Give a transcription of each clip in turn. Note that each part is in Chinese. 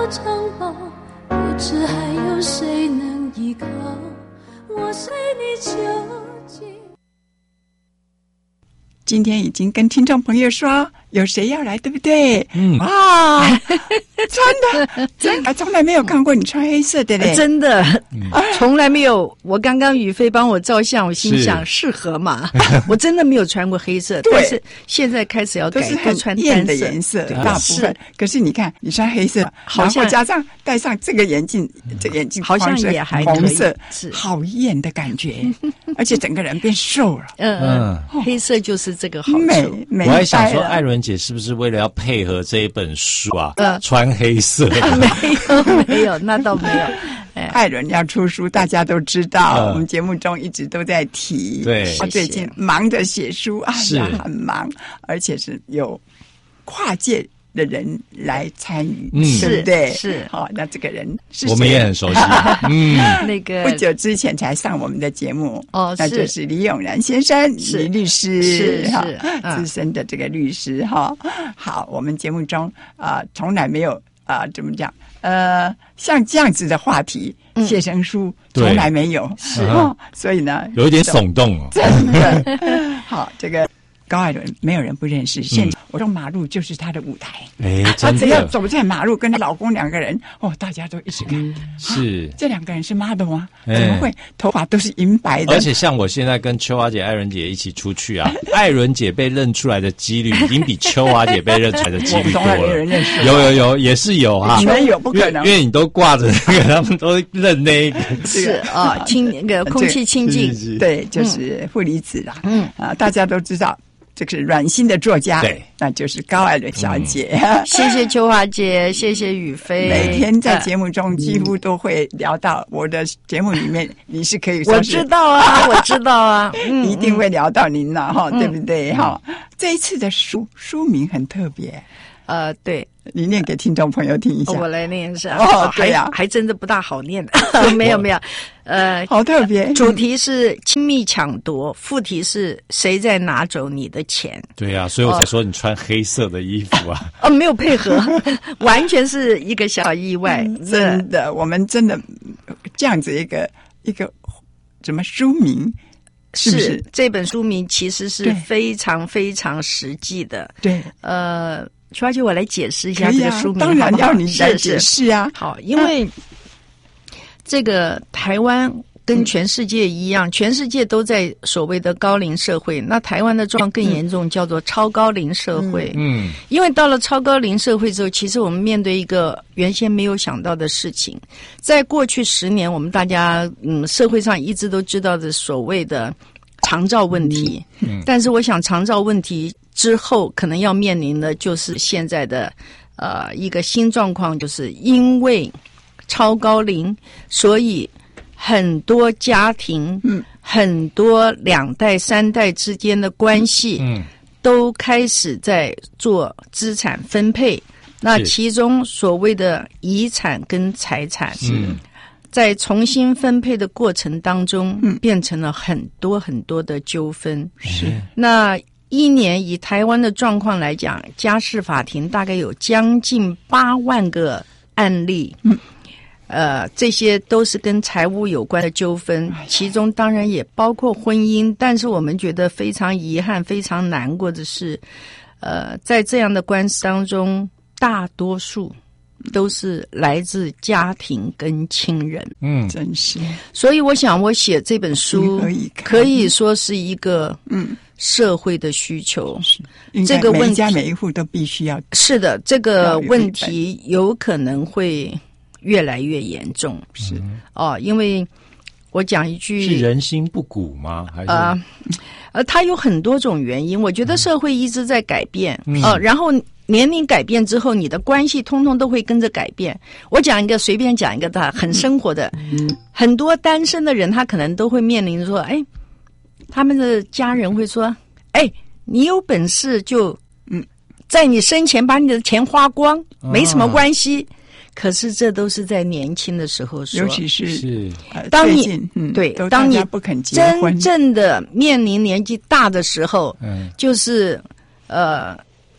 的城堡，不知还有谁能依靠，我随你就近。 今天已经跟听众朋友说有谁要来，对不对？真的从来没有看过你穿黑色的嘞， 真的从来没有。我刚刚宇飞帮我照相，我心想适合嘛，我真的没有穿过黑色，但是现在开始要改，都穿艳的颜色，大部分。可是你看你穿黑色，好像加上戴上这个眼镜，这眼镜好像也还红色， 是好艳的感觉，而且整个人变瘦了。 黑色就是这个好处。 美我还想说，艾伦姐是不是为了要配合这一本书啊，穿黑色？ 没有，那倒没有。 艾伦要出书，大家都知道，我们节目中一直都在提。 对， 他最近忙着写书， 是很忙，而且是有跨界的人来参与，对不对？ 是。 好，那这个人是谁？ 我们也很熟悉。 那个不久之前才上我们的节目，那是就是李永然先生，李律师， 是资深的这个律师哈。好，我们节目中从来没有怎么讲像这样子的话题，写成书从来没有，所以呢， 有一点耸动哦， 真的。好，这个高艾伦没有人不认识，现在我说马路就是他的舞台，他只要走在马路跟她老公两个人，大家都一直看。 是这两个人是 model 吗？怎么会头发都是银白的？ 而且像我现在跟秋华姐、艾伦姐一起出去啊，艾伦姐被认出来的几率已经比秋华姐被认出来的几率多了。 从来没有人认识。 有，也是有啊。 你们有不可能， 因为你都挂着那个，他们都认那一个。 是那个空气清净， 对，就是负离子啦。大家都知道。这个是软心的作家， 对， 那就是高艾伦小姐。 谢谢秋华姐，谢谢宇飞。 每天在节目中几乎都会聊到我的节目里面，你是可以说是我知道啊，我知道啊， 一定会聊到您了哈，对不对？哈，这一次的书名很特别， 对。 你念给听众朋友听一下。 我来念一下。 对呀， 还真的不大好念的。没有， 好特别。 主题是亲密抢夺，副题是谁在拿走你的钱。 对啊，所以我才说你穿黑色的衣服啊。 没有配合，完全是一个小意外。 真的，我们真的这样子一个什么书名？是不是这本书名其实是非常非常实际的。 对， 秋华姐，我来解释一下这个书名。 当然要你来解释啊。 好，因为这个台湾跟全世界一样，全世界都在所谓的高龄社会，那台湾的状况更严重，叫做超高龄社会。因为到了超高龄社会之后，其实我们面对一个原先没有想到的事情。在过去10年，我们大家社会上一直都知道的所谓的长照问题，但是我想长照问题之后可能要面临的就是现在的一个新状况，就是因为超高龄，所以很多家庭很多2代3代之间的关系都开始在做资产分配，那其中所谓的遗产跟财产在重新分配的过程当中变成了很多很多的纠纷。 是， 那一年以台湾的状况来讲，家事法庭大概有将近8万个案例。这些都是跟财务有关的纠纷，其中当然也包括婚姻，但是我们觉得非常遗憾非常难过的是在这样的官司当中，大多数都是来自家庭跟亲人。 真是。 所以我想我写这本书可以说是一个社会的需求，这个问题每家每一户都必须要。 是的，这个问题有可能会越来越严重。 是因为我讲一句， 是人心不古吗？还是它有很多种原因。我觉得社会一直在改变，然后年龄改变之后，你的关系通通都会跟着改变。我随便讲一个很生活的，很多单身的人，他可能都会面临说，他们的家人会说，你有本事就在你生前把你的钱花光，没什么关系。可是这都是在年轻的时候说， 尤其是当你当你不肯结婚， 真正的面临年纪大的时候，就是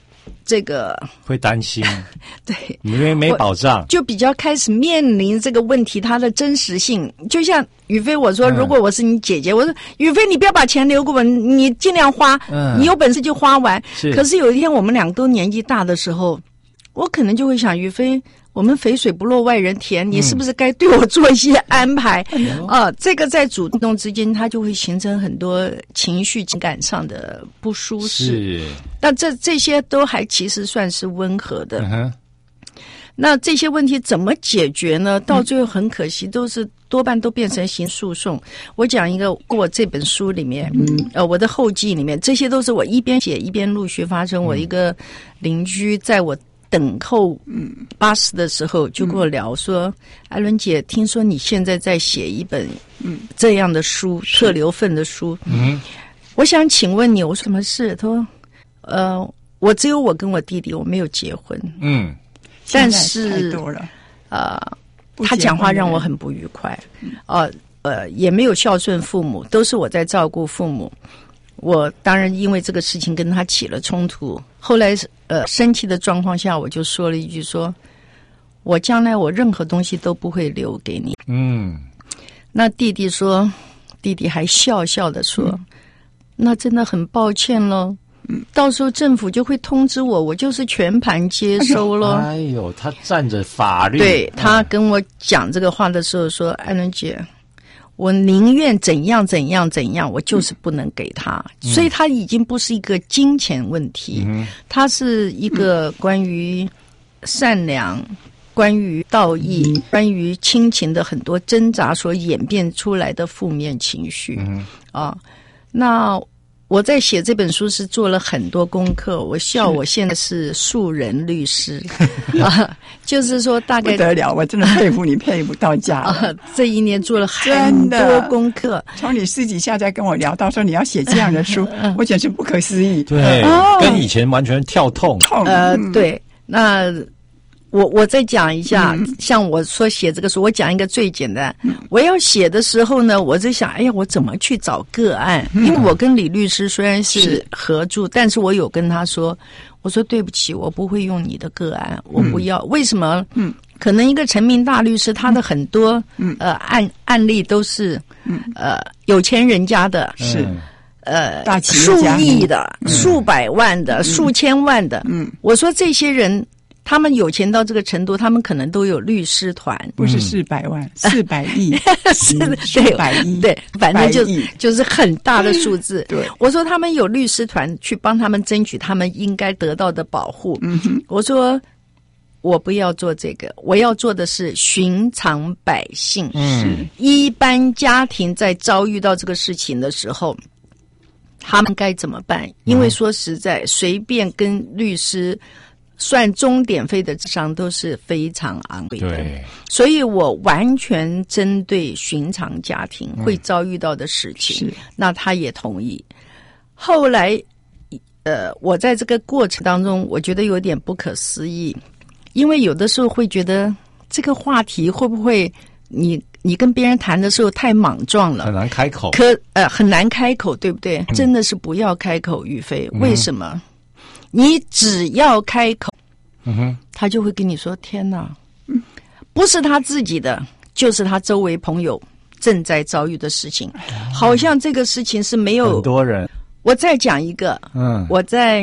这个会担心， 对， 因为没保障， 就比较开始面临这个问题它的真实性。就像宇飞我说，如果我是你姐姐，我说宇飞你不要把钱留给我，你尽量花，你有本事就花完。可是有一天我们两个都年纪大的时候，我可能就会想，宇飞，我们肥水不落外人田，你是不是该对我做一些安排？这个在主动之间，它就会形成很多情绪情感上的不舒适。是，那这些都还其实算是温和的。那这些问题怎么解决呢？到最后很可惜，多半都变成刑事诉讼。我讲一个过这本书里面，我的后记里面，这些都是我一边写一边陆续发生。我一个邻居在我等候巴士的时候就跟我聊说，艾伦姐，听说你现在在写一本这样的书，特留份的书。我想请问你，我说什么事？他说我只有我跟我弟弟，我没有结婚。但是太多了他讲话让我很不愉快。也没有孝顺父母，都是我在照顾父母。我当然因为这个事情跟他起了冲突，后来生气的状况下，我就说了一句说，我将来我任何东西都不会留给你。那弟弟还笑笑的说，那真的很抱歉咯，到时候政府就会通知我，我就是全盘接收咯。 哎呦，他站着法律。 对，他跟我讲这个话的时候说，艾伦姐，我宁愿怎样怎样怎样，我就是不能给他。所以他已经不是一个金钱问题，他是一个关于善良、关于道义、关于亲情的很多挣扎所演变出来的负面情绪。那我在写这本书是做了很多功课，我笑我现在是素人律师就是说大概不得了，我真的佩服你佩服到家了这一年做了很多功课， 从你私底下再跟我聊到说你要写这样的书我简直不可思议。 对，跟以前完全跳痛。 对，那我再讲一下，像我说写这个书，我讲一个最简单。我要写的时候呢，我就想，哎呀，我怎么去找个案？因为我跟李律师虽然是合著，但是我有跟他说，我说对不起，我不会用你的个案，我不要。为什么？可能一个成名大律师，他的很多案例都是有钱人家的， 是大企业家，数亿的、数百万的、数千万的。我说这些人。他们有钱到这个程度，他们可能都有律师团， 不是400万，400亿， 是 400亿， 对，反正就是很大的数字。 对， 我说他们有律师团去帮他们争取他们应该得到的保护。我说我不要做这个，我要做的是寻常百姓，一般家庭在遭遇到这个事情的时候，他们该怎么办？因为说实在，随便跟律师算钟点费的智商都是非常昂贵的，对，所以我完全针对寻常家庭会遭遇到的事情，那他也同意。后来，我在这个过程当中，我觉得有点不可思议，因为有的时候会觉得这个话题会不会你跟别人谈的时候太莽撞了， 很难开口， 很难开口，对不对？真的是不要开口，宇飞，为什么？你只要开口，他就会跟你说：“天哪，不是他自己的，就是他周围朋友正在遭遇的事情，好像这个事情是没有很多人。” 我再讲一个，我在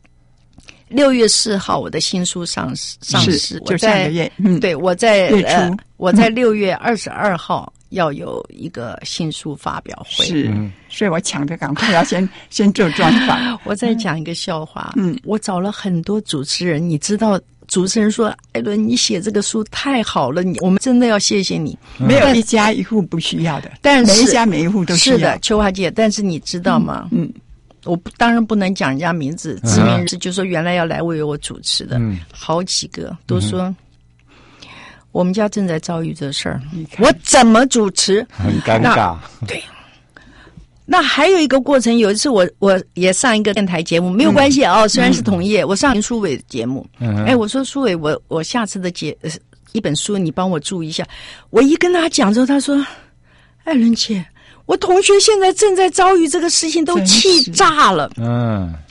6月4号我的新书上市， 就上个月， 对，我在月初， 我在6月22号。要有一个新书发表会， 所以我抢着赶快要先做专访。 我再讲一个笑话，我找了很多主持人，你知道，主持人说：“艾伦，你写这个书太好了，我们真的要谢谢你。” 没有一家一户不需要的， 但是每一家每一户都需要。 是的，秋华姐，但是你知道吗？我当然不能讲人家名字，知名人士就说原来要来为我主持的，好几个都说。我们家正在遭遇这事儿，我怎么主持？ 很尴尬。 对，那还有一个过程，有一次我也上一个电台节目，没有关系虽然是同业，我上林书伟的节目，我说书伟，我下次的一本书你帮我注意一下。我一跟他讲之后，他说：“艾伦姐，我同学现在正在遭遇这个事情，都气炸了。”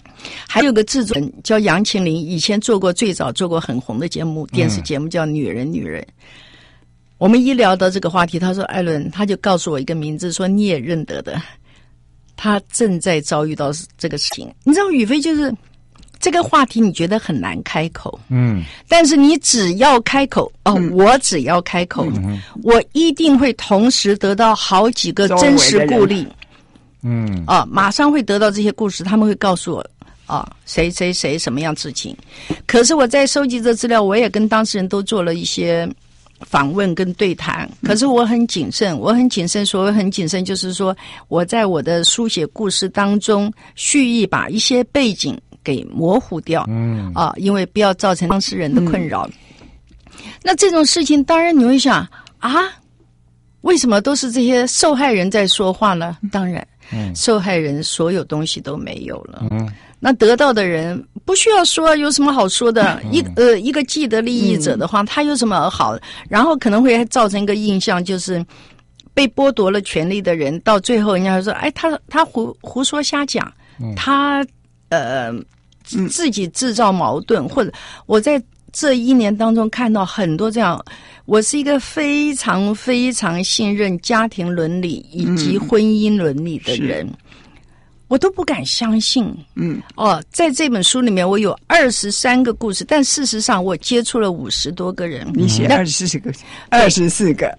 还有个制作人叫杨庆林，以前最早做过很红的电视节目叫《女人女人》。我们一聊到这个话题，他说艾伦，他就告诉我一个名字，说你也认得的，他正在遭遇到这个事情。你知道宇飞就是这个话题你觉得很难开口，但是你只要开口我只要开口，我一定会同时得到好几个真实故例，马上会得到这些故事，他们会告诉我谁谁谁什么样事情。可是我在收集这资料，我也跟当事人都做了一些访问跟对谈，可是我很谨慎，所谓很谨慎就是说我在我的书写故事当中蓄意把一些背景给模糊掉，因为不要造成当事人的困扰。那这种事情当然你会想为什么都是这些受害人在说话呢？当然受害人所有东西都没有了，那得到的人不需要说，有什么好说的？一个既得利益者的话，他有什么好？然后可能会造成一个印象，就是被剥夺了权利的人，到最后人家会说，他胡说瞎讲，他自己制造矛盾，或者我在这1年当中看到很多这样。我是一个非常非常信任家庭伦理以及婚姻伦理的人，我都不敢相信。在这本书里面我有23个故事，但事实上我接触了50多个人。 你写24个，24个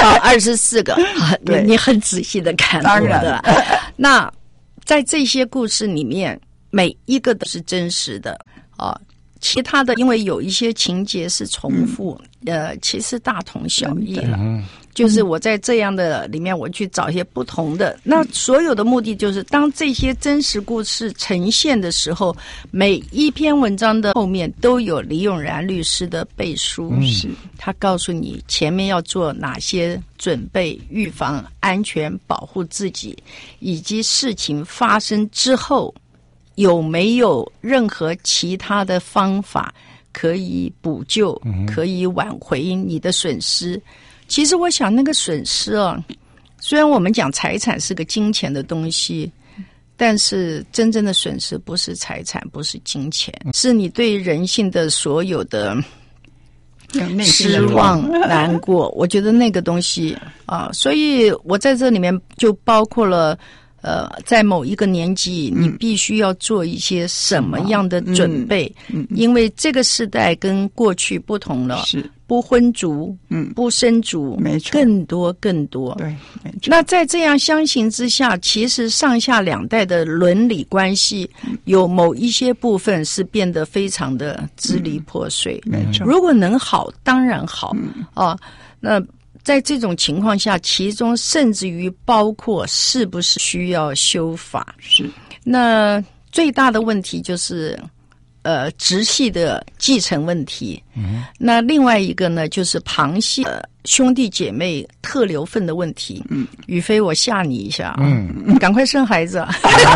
，24个，你很仔细的看， 当然的。那在这些故事里面，每一个都是真实的其他的因为有一些情节是重复，其实大同小异了。就是我在这样的里面，我去找一些不同的。那所有的目的就是，当这些真实故事呈现的时候，每一篇文章的后面都有李永然律师的背书，他告诉你前面要做哪些准备、预防、安全、保护自己，以及事情发生之后。有没有任何其他的方法可以补救，可以挽回你的损失？其实我想那个损失虽然我们讲财产是个金钱的东西，但是真正的损失不是财产，不是金钱，是你对人性的所有的失望、难过。我觉得那个东西所以我在这里面就包括了在某一个年纪，你必须要做一些什么样的准备？因为这个时代跟过去不同了，是不婚族，不生族， 没错， 更多。 对，没错。 那在这样相形之下，其实上下2代的伦理关系有某一些部分是变得非常的支离破碎。 没错， 如果能好，当然好那。在这种情况下，其中甚至于包括是不是需要修法。 是。 那最大的问题就是直系的继承问题。那另外一个呢，就是旁系兄弟姐妹特留份的问题。宇飞，我吓你一下赶快生孩子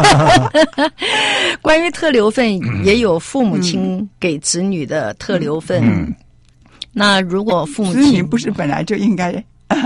关于特留份，也有父母亲给子女的特留份。那如果父母亲不是本来就应该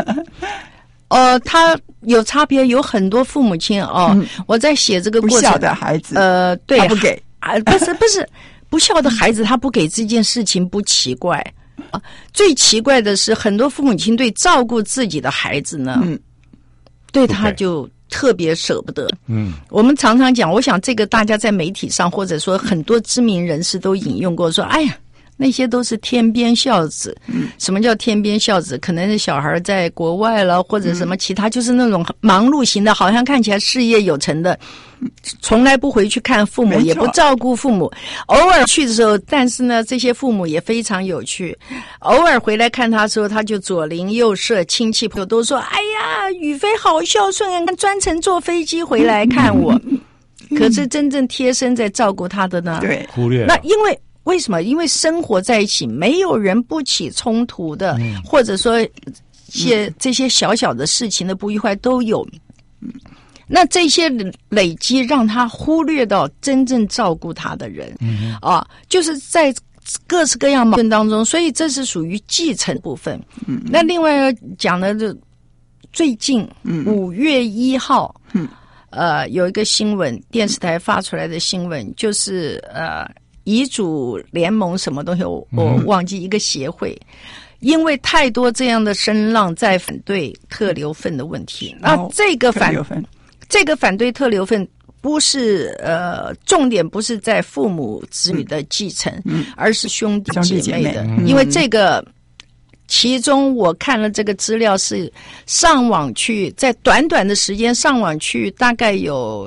他有差别，有很多父母亲我在写这个过程， 不孝的孩子对， 他不给不是不孝的孩子他不给这件事情不奇怪最奇怪的是很多父母亲对照顾自己的孩子呢对他就特别舍不得。我们常常讲，我想这个大家在媒体上或者说很多知名人士都引用过，说哎呀那些都是天边孝子。什么叫天边孝子？可能是小孩在国外了，或者什么其他，就是那种忙碌型的，好像看起来事业有成的，从来不回去看父母，也不照顾父母。偶尔去的时候，但是呢，这些父母也非常有趣。偶尔回来看他的时候，他就左邻右舍、亲戚朋友都说：“哎呀，宇飞好孝顺，专程坐飞机回来看我。”可是真正贴身在照顾他的呢？ 对， 忽略。 那为什么？因为生活在一起，没有人不起冲突的，或者说这些小小的事情的不愉快都有。那这些累积让他忽略到真正照顾他的人，就是在各式各样矛盾当中，所以这是属于继承部分。那另外讲的就最近5月1号， 有一个新闻，电视台发出来的新闻，就是遗嘱联盟什么东西，我忘记一个协会，因为太多这样的声浪在反对特留份的问题。那这个反对特留份不是重点不是在父母子女的继承，而是兄弟姐妹的，因为这个。其中我看了这个资料是上网去，在短短的时间上网去，大概有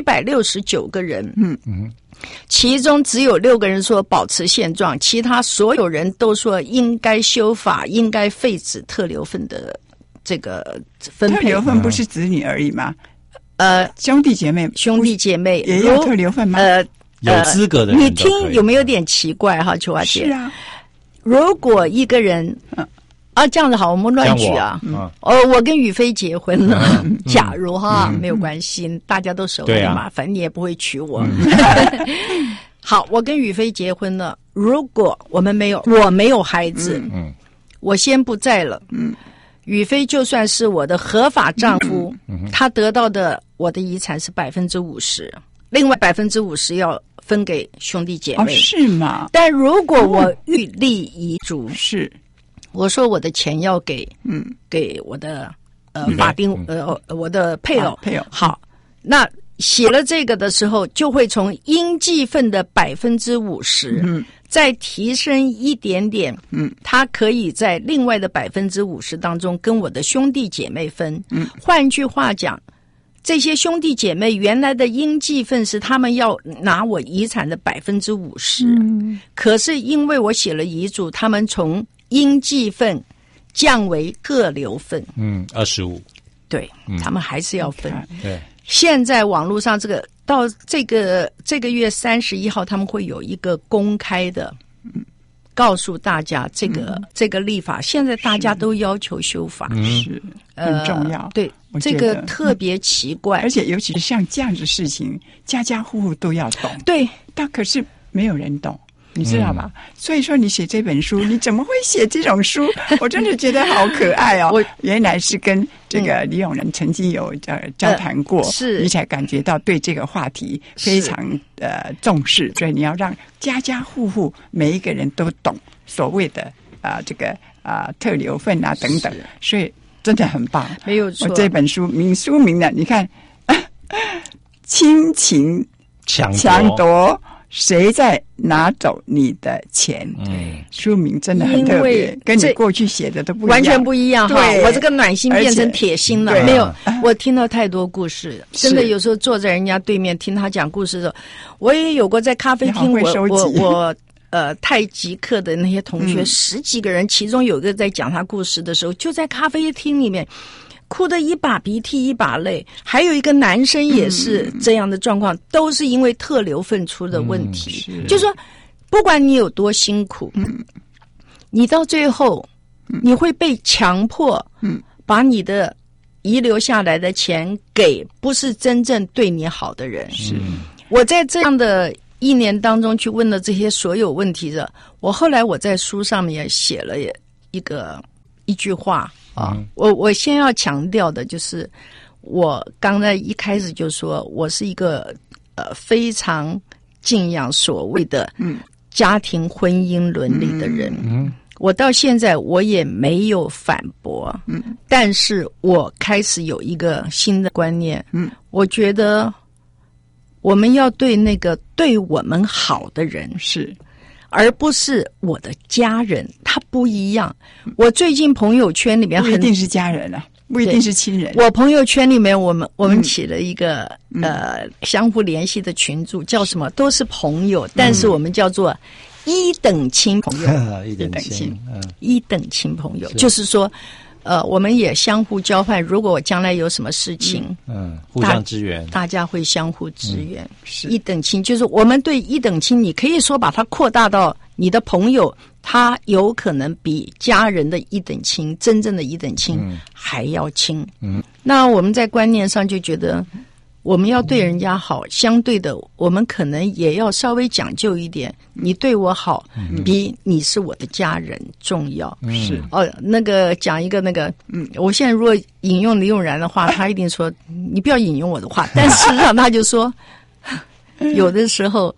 769个人，其中只有6个人说保持现状，其他所有人都说应该修法，应该废止特留份的这个分配。 特留份不是子女而已吗？兄弟姐妹也有特留份吗？ 有资格的人你听有没有点奇怪哈，秋华姐？ 是啊。 如果一个人这样子好，我们乱举啊。我跟宇飞结婚了，假如哈没有关系，大家都熟了嘛，反正你也不会娶我。好，我跟宇飞结婚了，如果我没有孩子，我先不在了，宇飞就算是我的合法丈夫，他得到的我的遗产是50%，另外50%要分给兄弟姐妹。 是吗？ 但如果我预立遗嘱， 是我说我的钱要给我的法定我的配偶。好，那写了这个的时候，就会从应继份的50%，再提升一点点，他可以在另外的50%当中跟我的兄弟姐妹分。换句话讲，这些兄弟姐妹原来的应继份是他们要拿我遗产的50%，可是因为我写了遗嘱，他们从应继份降为特留份 ，25%， 对，他们还是要分。 对， 现在网络上这个到这个月31号，他们会有一个公开的，告诉大家这个立法，现在大家都要求修法， 是很重要。 对，这个特别奇怪， 而且尤其是像这样的事情，家家户户都要懂。 对， 但可是没有人懂。你知道吧？所以说你写这本书，你怎么会写这种书？我真的觉得好可爱哦！原来是跟这个李永仁曾经有交谈过， 是你才感觉到对这个话题非常重视。所以你要让家家户户每一个人都懂所谓的这个特留份等等，所以真的很棒， 没有错。 我这本书书名呢，你看，亲情抢夺。谁在拿走你的钱？书名真的很特别，跟你过去写的都不一样， 完全不一样哈！我这个暖心变成铁心了，没有。我听到太多故事，真的有时候坐在人家对面听他讲故事的时候，我也有过在咖啡厅，我太极课的那些同学10几个人，其中有一个在讲他故事的时候，就在咖啡厅里面。哭得一把鼻涕一把泪，还有一个男生也是这样的状况，都是因为特留份出的问题。就是说，不管你有多辛苦，你到最后，你会被强迫，把你的遗留下来的钱给不是真正对你好的人。我在这样的1年当中去问了这些所有问题的，后来我在书上面也写了一句话。我先要强调的就是，我刚才一开始就说我是一个非常敬仰所谓的家庭婚姻伦理的人。我到现在我也没有反驳，但是我开始有一个新的观念，我觉得我们要对那个对我们好的人是。而不是我的家人，他不一样。我最近朋友圈里面不一定是家人啊，不一定是亲人。 我朋友圈里面，我们起了一个相互联系的群组，叫什么？都是朋友，但是我们叫做一等亲朋友，一等亲朋友，就是说。我们也相互交换，如果我将来有什么事情， 互相支援， 大家会相互支援。一等亲就是我们对一等亲，你可以说把它扩大到你的朋友，他有可能比家人的一等亲，真正的一等亲还要亲。那我们在观念上就觉得， 我们要对人家好，相对的，我们可能也要稍微讲究一点。你对我好，比你是我的家人重要。 是那个讲一个那个，我现在如果引用李永然的话，他一定说你不要引用我的话。但事实上，他就说，有的时候，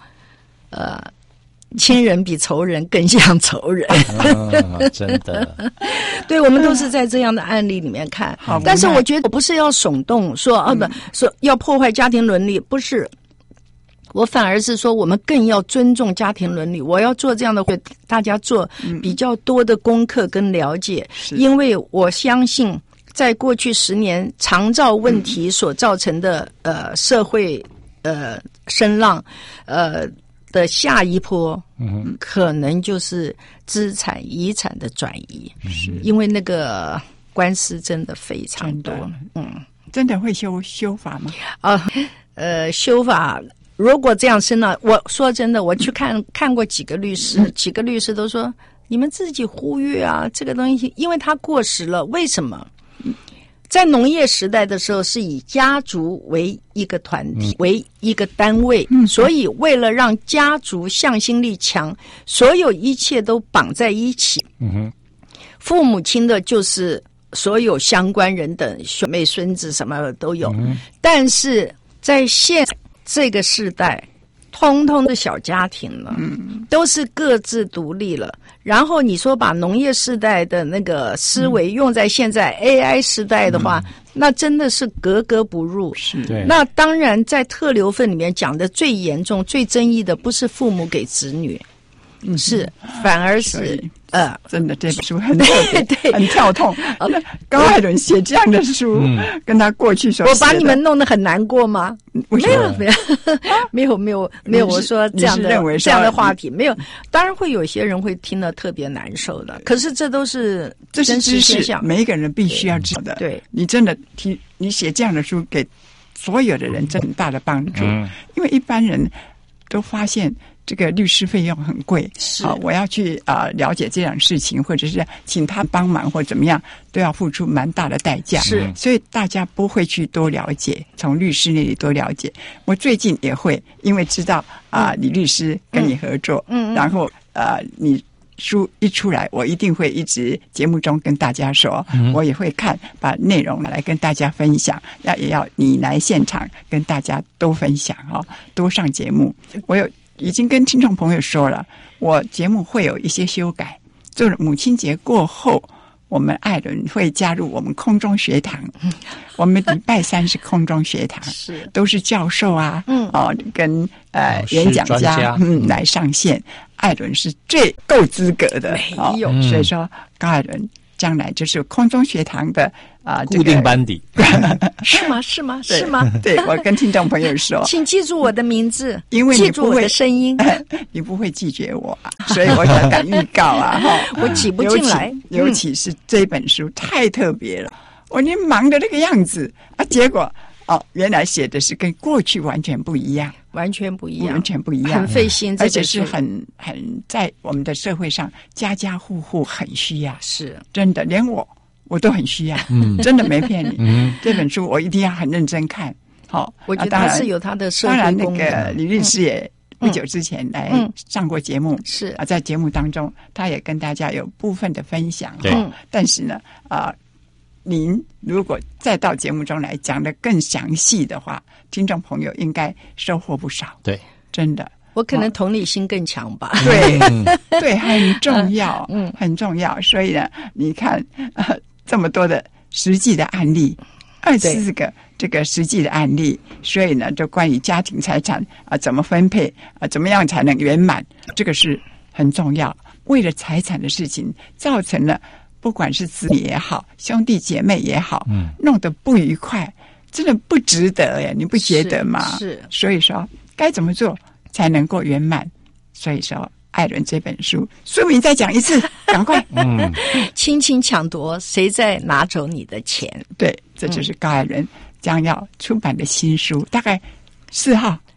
亲人比仇人更像仇人。 真的。 对，我们都是在这样的案例里面看。但是我觉得我不是要耸动说说要破坏家庭伦理，不是。我反而是说，我们更要尊重家庭伦理。我要做这样的会，大家做比较多的功课跟了解，因为我相信，在过去10年长照问题所造成的社会声浪的下一波，可能就是资产遗产的转移，是因为那个官司真的非常多。 真的会修法吗？ 修法。如果这样生了，我说真的，我去看过几个律师，几个律师都说你们自己忽略啊，这个东西，因为它过时了。为什么？在农业时代的时候，是以家族为一个团体，为一个单位，所以为了让家族向心力强，所有一切都绑在一起。父母亲的就是所有相关人等，兄妹、孙子什么的都有。但是在现这个世代，通通的小家庭了，都是各自独立了。然后你说把农业时代的那个思维用在现在 AI 时代的话，那真的是格格不入。 是， 对。 那当然，在特留份里面讲的最严重、最争议的，不是父母给子女，是反而是真的这本书很特别，对，很跳痛。高艾伦写这样的书，跟他过去所写的， 我把你们弄得很难过吗？没有，我说这样的话题没有，当然会有些人会听得特别难受的。可是这是真实现象， 每一个人必须要知道的。对，你真的你写这样的书给所有的人，真很大的帮助。因为一般人都发现这个律师费用很贵，我要去了解这样事情，或者是请他帮忙或怎么样，都要付出蛮大的代价。是，所以大家不会去多了解，从律师那里多了解。我最近也会，因为知道李律师跟你合作，然后你书一出来，我一定会一直节目中跟大家说，我也会看，把内容来跟大家分享，也要你来现场跟大家都分享多上节目。我已经跟听众朋友说了，我节目会有一些修改，就是母亲节过后，我们艾伦会加入我们空中学堂。我们礼拜3是空中学堂，是都是教授跟演讲家来上线。艾伦是最够资格的，没有，所以说高艾伦将来就是空中学堂的固定班底。 是吗？ 对，我跟听众朋友说， 请记住我的名字， 因为记住我的声音， 你不会拒绝我，所以我才敢预告我挤不进来。 尤其是这本书太特别了，我连忙的那个样子结果原来写的是跟过去完全不一样， 完全不一样， 很费心， 而且是很在我们的社会上家家户户很需要，是真的，连我都很需要，真的没骗你。这本书我一定要很认真看。 我觉得它是有它的社会功能。 当然，那个李律师也不久之前来上过节目，是在节目当中，他也跟大家有部分的分享。但是呢，您如果再到节目中来讲得更详细的话，听众朋友应该收获不少。对，真的。 我可能同理心更强吧。 对，很重要，很重要。所以呢，你看这么多的实际的案例，24个这个实际的案例，所以呢，就关于家庭财产怎么分配怎么样才能圆满，这个是很重要。为了财产的事情，造成了不管是子女也好，兄弟姐妹也好，弄得不愉快，真的不值得呀，你不觉得吗？是，所以说该怎么做才能够圆满？所以说，艾伦这本书名再讲一次，赶快， 轻轻抢夺，谁在拿走你的钱？ 对，这就是高艾伦将要出版的新书，大概4号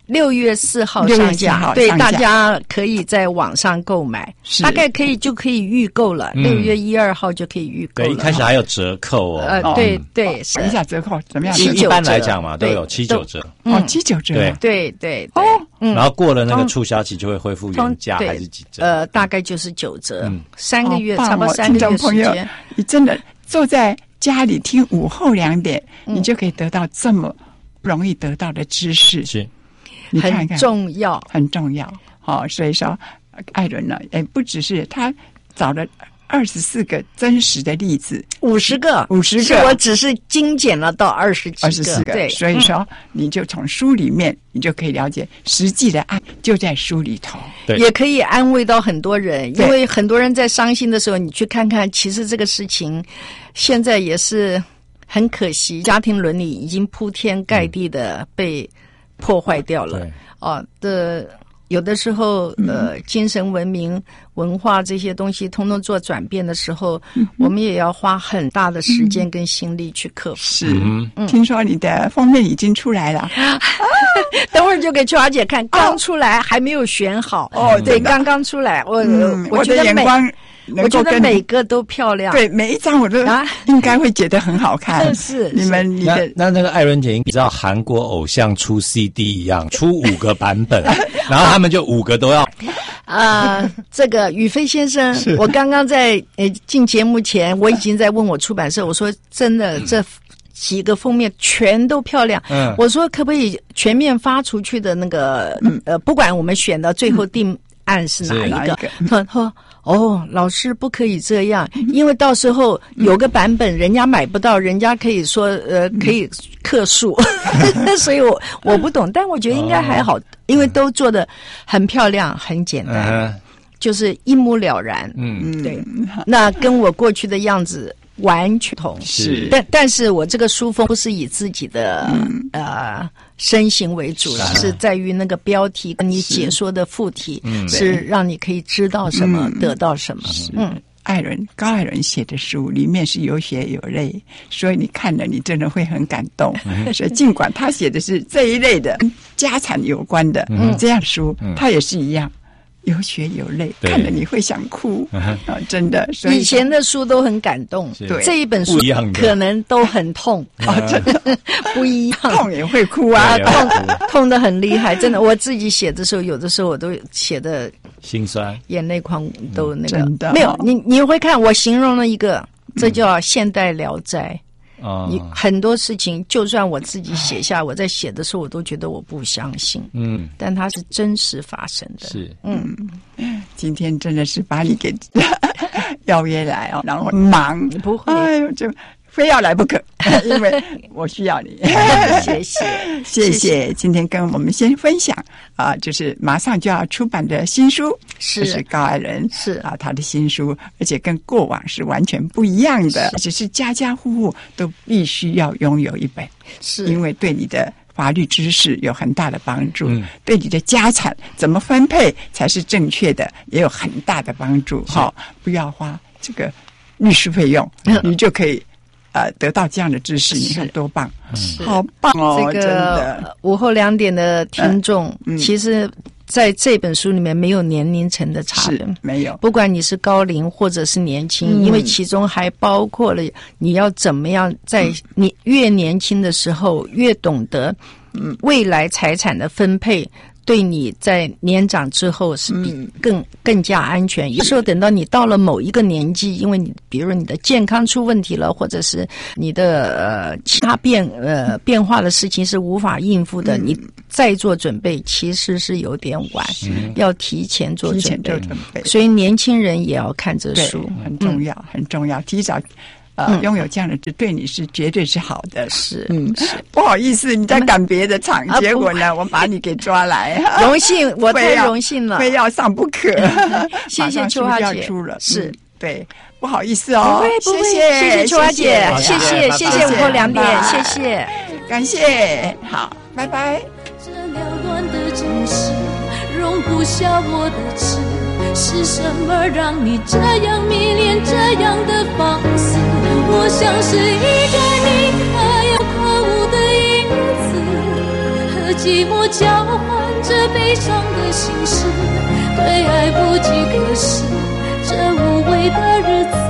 6月4号上架，对，大家可以在网上购买，大概就可以预购了。6月1、2号就可以预购了。 对，一开始还有折扣哦。 对对， 等一下折扣怎么样？ 一般来讲嘛，都有7、9折。 7、9折。 对。 然后过了那个促销期就会恢复原价，还是几折？ 大概就是9折，3个月，差不多3个月时间。 你真的坐在家里听午后2点，你就可以得到这么不容易得到的知识。 是。 你看看很重要， 很重要。所以说，艾伦呢，不只是他找了24个真实的例子 ，50个，我只是精简了到24个。 对，所以说你就从书里面，你就可以了解实际的爱就在书里头， 也可以安慰到很多人。因为很多人在伤心的时候，你去看看，其实这个事情现在也是很可惜，家庭伦理已经铺天盖地的被破坏掉了。有的时候精神文明文化这些东西通通做转变的时候，我们也要花很大的时间跟心力去克服。 是，听说你的封面已经出来了， 等会儿就给秋华姐看，刚出来，还没有选好。对，刚刚出来，我觉得眼光。 我觉得每个都漂亮， 对，每一张我都应该会觉得很好看。 是你的那个艾伦姐，你知道韩国偶像出 CD 一样，出5个版本，然后他们就5个都要。 这个宇飞先生，我刚刚在进节目前，我已经在问我出版社，我说真的这几个封面全都漂亮。我说可不可以全面发出去的那个不管我们选到最后定案是哪一个？他说老师不可以这样，因为到时候有个版本人家买不到，人家可以说可以客诉，所以我不懂，但我觉得应该还好，因为都做得很漂亮，很简单，就是一目了然。对，那跟我过去的样子完全同。 是， 但是我这个书封不是以自己的身形为主了，是在于那个标题跟你解说的副题，是让你可以知道什么，得到什么。 高艾伦写的书里面是有血有泪，所以你看了你真的会很感动。所以尽管他写的是这一类的家产有关的这样的书，他也是一样。有血有泪，看了你会想哭真的。所以以前的书都很感动，对，这一本书可能都很痛真的不一样， 痛也会哭啊， 痛得很厉害，真的。我自己写的时候，有的时候我都写的心酸， 眼泪眶都那个。 真的没有你会看，我形容了一个，这叫现代聊斋。很多事情，就算我自己写下，我在写的时候，我都觉得我不相信。但它是真实发生的。 是， 今天真的是把你给邀约来然后忙， 不会， 哎呦，就非要来不可，因为我需要你。谢谢。今天跟我们先分享就是马上就要出版的新书，是高艾伦他的新书，而且跟过往是完全不一样的，而且是家家户户都必须要拥有一本，是因为对你的法律知识有很大的帮助，对你的家产怎么分配才是正确的也有很大的帮助。不要花这个律师费用，你就可以得到这样的知识，你看多棒，好棒哦！ 这个午后2点的听众，其实在这本书里面没有年龄层的差别， 没有， 不管你是高龄或者是年轻，因为其中还包括了你要怎么样在你越年轻的时候越懂得未来财产的分配，对你在年长之后是更加安全。有时候等到你到了某一个年纪，因为你比如你的健康出问题了，或者是你的其他变化的事情是无法应付的，你再做准备其实是有点晚，要提前做准备。所以年轻人也要看这书， 很重要，很重要，提早拥有这样的对你是绝对是好的。 是不好意思你在赶别的场，结果呢我把你给抓来， 荣幸，我太荣幸了， 非要上不可。 谢谢秋华姐， 出了是对，不好意思哦， 不会，谢谢秋华姐，谢谢午后2点，谢谢， 感谢，好，拜拜。 这缭乱的城市容不下我的痴，是什么让你这样迷恋这样的放肆？我像是一个你可有可无的影子，和寂寞交换这悲伤的心事，对爱不计可施，这无谓的日子，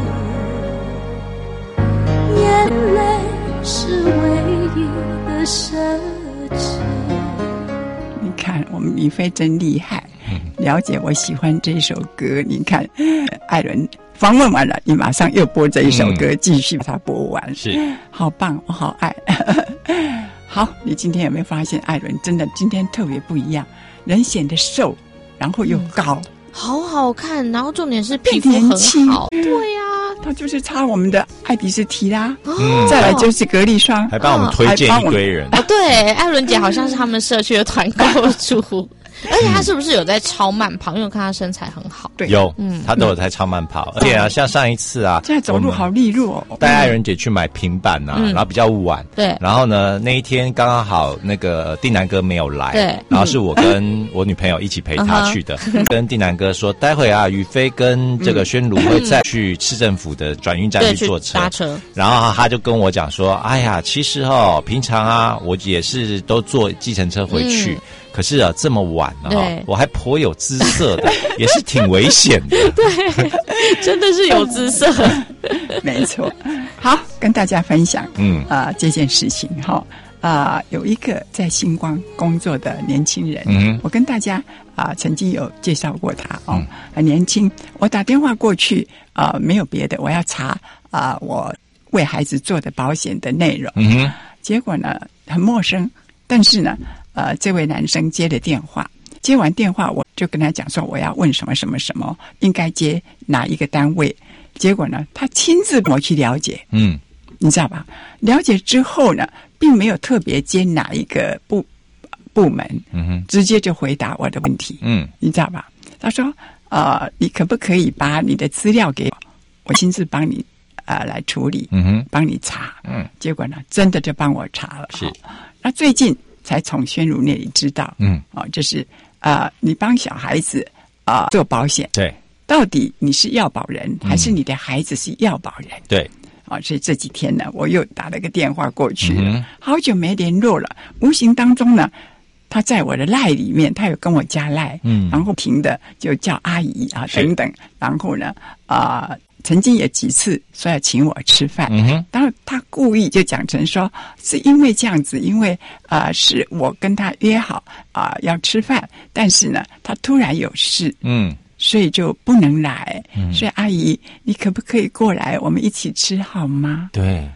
眼泪是唯一的奢侈。 你看我们米菲真厉害，了解我喜欢这首歌。你看艾伦访问完了，你马上又播这一首歌，继续把它播完， 是好棒，我好爱。好，你今天有没有发现艾伦真的今天特别不一样，人显得瘦，然后又高， 好好看，然后重点是皮肤很好，对呀、 他就是擦我们的爱迪斯提拉，再来就是格力霜， 还帮我们推荐一堆人。 哦，对，艾伦姐好像是他们社区的团购主。而且他是不是有在超慢跑？因为我看他身材很好。 对， 有，他都有在超慢跑。而且啊，像上一次啊， 现在走路好利落哦。 带艾伦姐去买平板啊，然后比较晚。 对。 然后呢，那一天刚刚好那个定南哥没有来。 对。 然后是我跟我女朋友一起陪他去的。跟定南哥说，待会啊，宇飞跟这个宣儒会再去市政府的转运站去坐车。 搭车。 然后他就跟我讲说，哎呀，其实平常啊，我也是都坐计程车回去。可是啊，这么晚啊，我还颇有姿色的，也是挺危险的。 对，真的是有姿色。 没错。好，跟大家分享，这件事情哈，有一个在星光工作的年轻人，我跟大家曾经有介绍过他很年轻。我打电话过去没有别的，我要查我为孩子做的保险的内容。结果呢很陌生，但是呢。这位男生接了电话，接完电话我就跟他讲说我要问什么什么什么，应该接哪一个单位。结果呢，他亲自跟我去了解，你知道吧？了解之后呢，并没有特别接哪一个部门，直接就回答我的问题，你知道吧？他说，你可不可以把你的资料给我，我亲自帮你来处理，帮你查，结果呢，真的就帮我查了。 是， 那最近。才从宣儒那里知道，就是你帮小孩子做保险， 对， 到底你是要保人还是你的孩子是要保人？ 对， 所以这几天呢，我又打了个电话过去，好久没联络了，无形当中呢，他在我的赖里面，他有跟我加赖，然后停的就叫阿姨等等，然后呢曾经有几次说要请我吃饭，当然他故意就讲成说是因为这样子，因为是我跟他约好要吃饭，但是呢他突然有事，所以就不能来，所以阿姨你可不可以过来我们一起吃好吗？ 对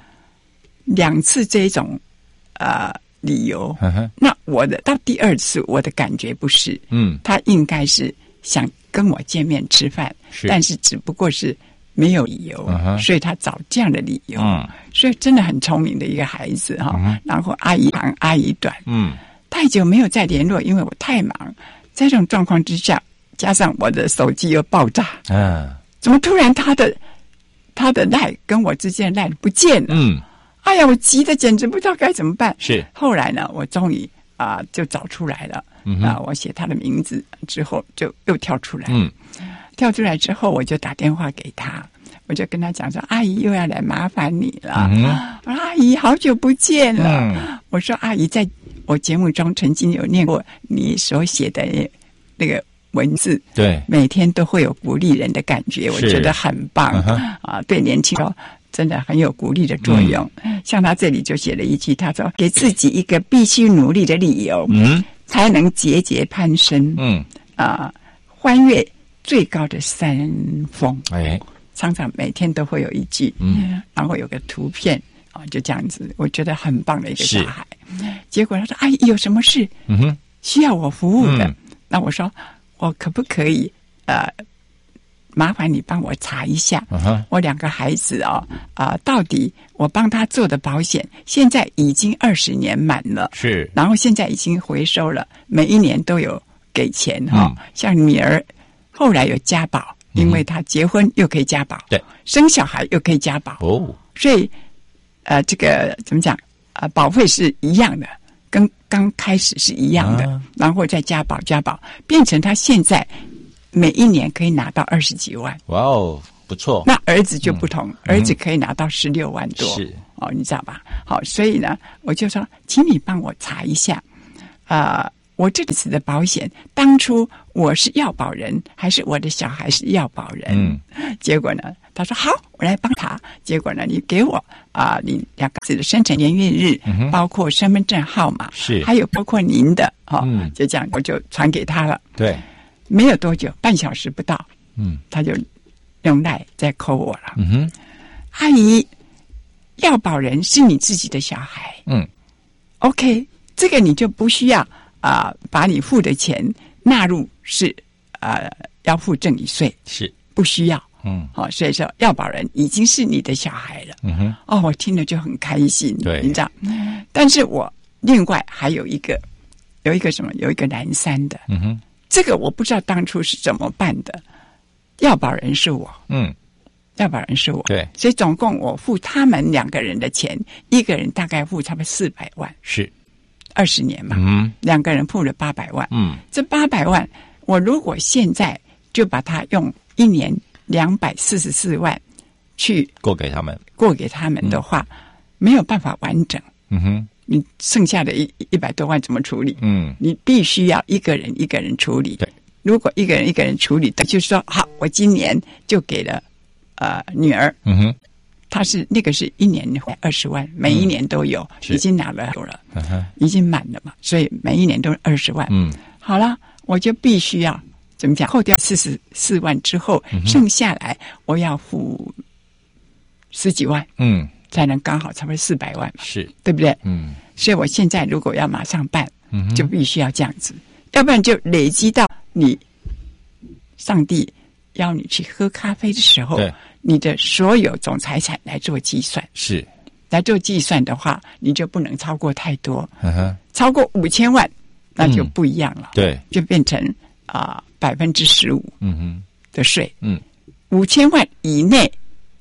，2次这种理由，那我的到第2次我的感觉不是，他应该是想跟我见面吃饭，但是只不过是没有理由，所以他找这样的理由，所以真的很聪明的一个孩子然后阿姨长阿姨短，太久没有再联络，因为我太忙，在这种状况之下，加上我的手机又爆炸，怎么突然他的赖跟我之间的赖不见了？哎呀，我急得简直不知道该怎么办。 是， 后来呢，我终于就找出来了，我写他的名字之后就又跳出来，跳出来之后我就打电话给他，我就跟他讲说，阿姨又要来麻烦你了，我说阿姨好久不见了，我说阿姨在我节目中曾经有念过你所写的那个文字， 对， 每天都会有鼓励人的感觉，我觉得很棒，对年轻人真的很有鼓励的作用。像他这里就写了一句，他说给自己一个必须努力的理由，才能节节攀升，翻越最高的山峰。常常每天都会有一句，然后有个图片，就这样子，我觉得很棒的一个小孩。结果他说：“阿姨有什么事需要我服务的？”那我说：“我可不可以麻烦你帮我查一下，我2个孩子到底我帮他做的保险，现在已经20年满了， 是， 然后现在已经回收了，每一年都有给钱像女儿后来有加保，因为她结婚又可以加保， 对， 生小孩又可以加保，所以这个怎么讲保费是一样的，跟刚开始是一样的，然后再加保，变成他现在每一年可以拿到20几万。 哇哦，不错。 那儿子就不同，儿子可以拿到16万多， 是你知道吧？好，所以呢，我就说，请你帮我查一下， 我这次的保险，当初我是要保人，还是我的小孩是要保人？结果呢，他说好，我来帮他。结果呢，你给我你2个字的生辰年月日，包括身份证号码， 是， 还有包括您的就这样我就传给他了。 对， 没有多久，半小时不到，他就用赖再 call 我了。阿姨，要保人是你自己的小孩。OK， 这个你就不需要把你付的钱纳入是要付赠与税， 是不需要。所以说要保人已经是你的小孩了。我听了就很开心。 对， 你知道。但是我另外还有一个什么，有一个蓝山的。这个我不知道当初是怎么办的。要保人是我。要保人是我。 对， 所以总共我付他们2个人的钱，一个人大概付差不多400万。 是。 20年嘛，2个人付了800万。这800万，我如果现在就把它用1年244万去过给他们的话，没有办法完整。你剩下的100多万怎么处理？你必须要一个人一个人处理。对，如果一个人一个人处理，就是说，好，我今年就给了女儿。他是那个是1年20万，每一年都有，已经拿了已经满了嘛，所以每一年都是20万。好了，我就必须要怎么讲？扣掉44万之后，剩下来我要付10几万，才能刚好差不多400万嘛，是对不对？所以我现在如果要马上办，就必须要这样子，要不然就累积到你上帝邀你去喝咖啡的时候。对。你的所有总财产来做计算，是来做计算的话，你就不能超过太多。超过5000万，那就不一样了。对，就变成15%的税。5000万以内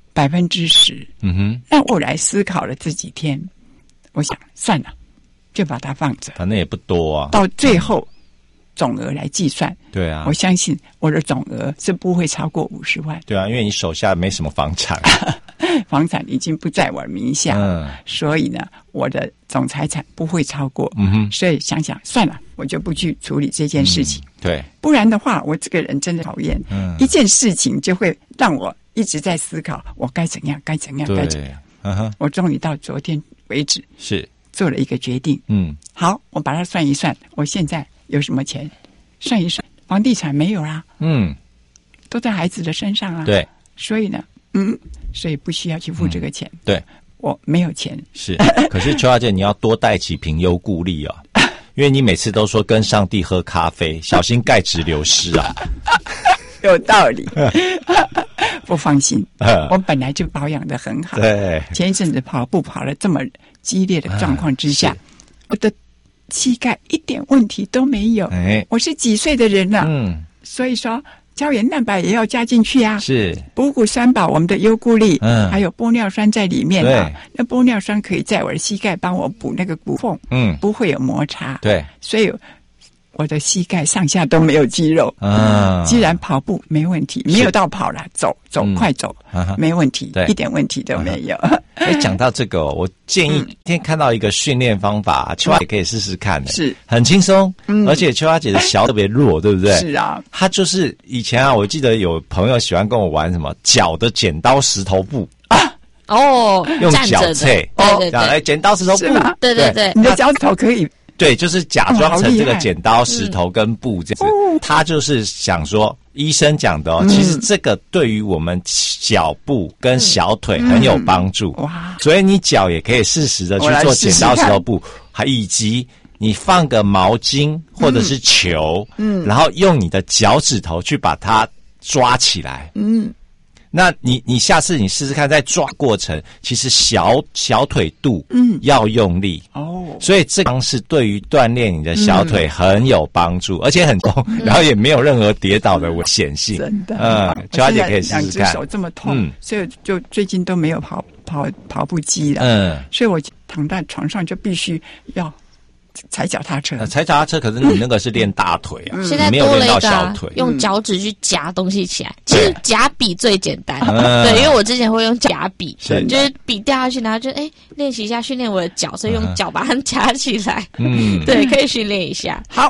10%。那我来思考了这几天，我想算了，就把它放着。反正也不多啊。到最后。总额来计算，对啊，我相信我的总额是不会超过50万。对啊，因为你手下没什么房产，房产已经不在我名下，所以呢，我的总财产不会超过。所以想想算了，我就不去处理这件事情。对，不然的话，我这个人真的讨厌，一件事情就会让我一直在思考，我该怎样，该怎样，该怎样。我终于到昨天为止是做了一个决定。好，我把它算一算，我现在。有什么钱？算一算，房地产没有啦，都在孩子的身上啊。对，所以呢，所以不需要去付这个钱。对，我没有钱。是，可是邱小姐，你要多带几瓶优固力啊，因为你每次都说跟上帝喝咖啡，小心钙质流失啊。有道理，不放心，我本来就保养得很好。对，前一阵子跑步跑了这么激烈的状况之下，我的。膝盖一点问题都没有，我是几岁的人了，所以说胶原蛋白也要加进去啊，是补骨酸宝，我们的优固力，还有玻尿酸在里面啊，那玻尿酸可以在我的膝盖帮我补那个骨缝，不会有摩擦，对，所以我的膝盖上下都没有肌肉啊。既然跑步没问题，没有到跑了，走快走没问题，一点问题都没有。讲到这个，我建议今天看到一个训练方法，秋花也可以试试看，是很轻松，而且秋花姐的小特别弱，对不对？是啊，她就是以前啊，我记得有朋友喜欢跟我玩什么脚的剪刀石头布啊，哦，用脚脆，对，来剪刀石头布，对对对，你的脚趾头可以。对，就是假装成这个剪刀、石头跟布这样子。他就是想说，医生讲的其实这个对于我们脚部跟小腿很有帮助。哇！所以你脚也可以适时的去做剪刀、石头布，还以及你放个毛巾或者是球，然后用你的脚趾头去把它抓起来。那你下次你试试看，在抓过程，其实小腿肚要用力哦，所以这方式对于锻炼你的小腿很有帮助，而且很痛，然后也没有任何跌倒的危险性。真的，秋花姐可以试试看。两只手这么痛，所以就最近都没有跑步机了。所以我躺在床上就必须要。踩脚踏车，踩脚踏车，可是你那个是练大腿啊，现在多了一个用脚趾去夹东西起来，其实夹笔最简单。对，因为我之前会用夹笔，就是笔掉下去，然后就练习一下训练我的脚，所以用脚把它夹起来。对，可以训练一下。好，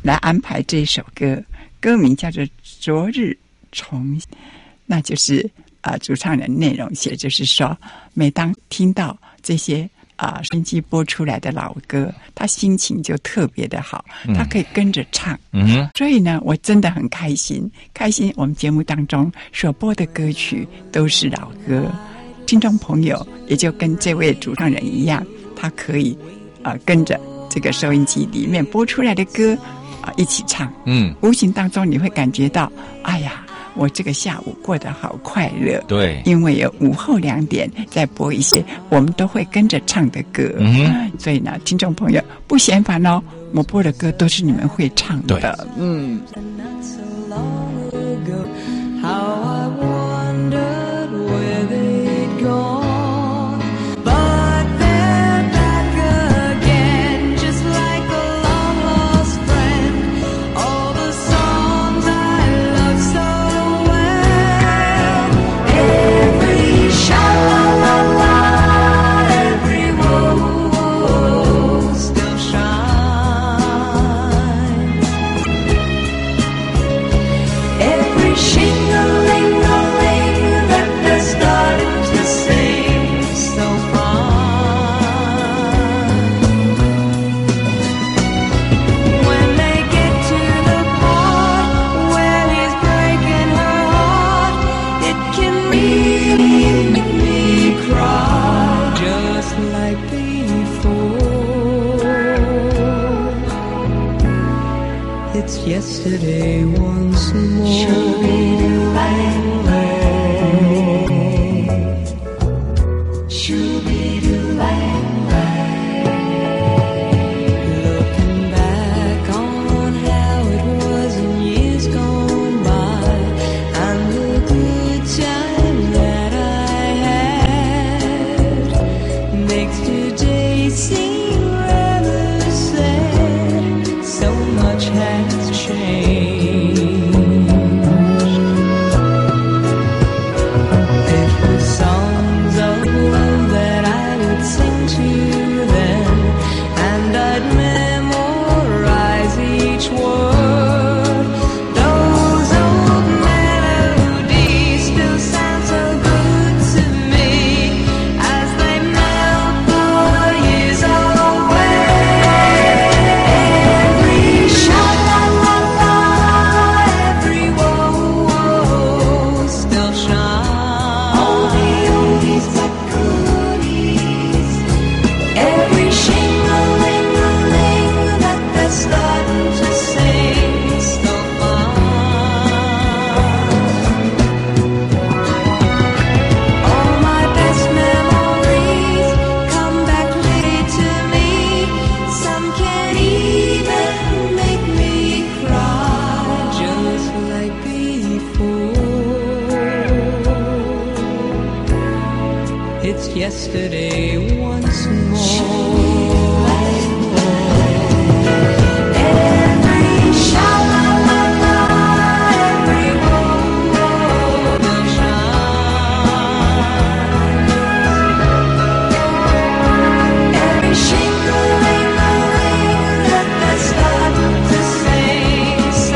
来安排这首歌，歌名叫做《昨日重》，那就是主唱人内容写，就是说，每当听到这些收音机播出来的老歌，他心情就特别的好，他可以跟着唱。所以呢，我真的很开心。我们节目当中所播的歌曲都是老歌，听众朋友也就跟这位主唱人一样，他可以跟着这个收音机里面播出来的歌一起唱。无形当中你会感觉到，哎呀，我这个下午过得好快乐。 对， 因为有午后2点在播一些我们都会跟着唱的歌。所以呢，听众朋友不嫌烦哦，我播的歌都是你们会唱的。 对。 Yesterday once more. Looking back on how it was in years gone by, and the good time that I had makes today seem rather sad. So much has changed. It was songs of love that I would sing to them, and I'd memorize each word. Those old melodies still sound so good to me as they melt the years away. Every sha-la-la-la, every woe still shines. All the oldies but goodies. Every shing-a-ling-a-ling that they're starting to sing still fine. All my best memories come back clear to me. Some can even make me cry, just like before. It's yesterday once more. Every sha-la-la-la, every woe will shine. Every shing-a-ling-a-ling that they're starting to sing so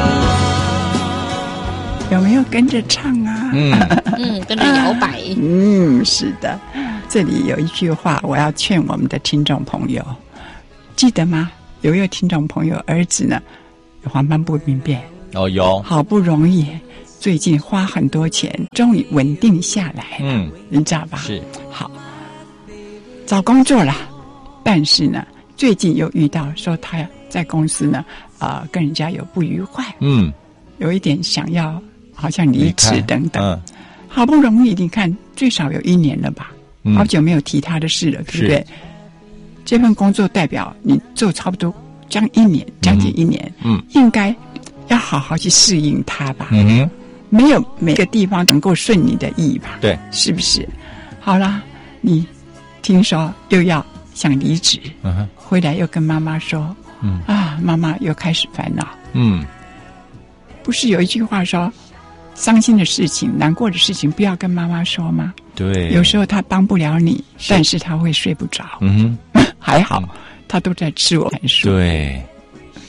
fine. 有没有跟着唱啊？ 跟着摇摆。 是的，这里有一句话我要劝我们的听众朋友，记得吗？有一位听众朋友儿子呢有黄斑部病变， 有好不容易最近花很多钱，终于稳定下来了。你知道吧？ 是好，找工作了，但是呢，最近又遇到说他在公司呢跟人家有不愉快，有一点想要好像离职等等。好不容易你看最少有1年了吧，好久没有提他的事了，对不对？这份工作代表你做差不多将近1年，应该要好好去适应它吧。没有每个地方能够顺你的意吧？ 对， 是不是？好啦，你听说又要想离职，回来又跟妈妈说，妈妈又开始烦恼。不是有一句话说，伤心的事情、难过的事情不要跟妈妈说吗？ 对， 有时候她帮不了你，但是她会睡不着。还好，她都在吃我盘数。 对，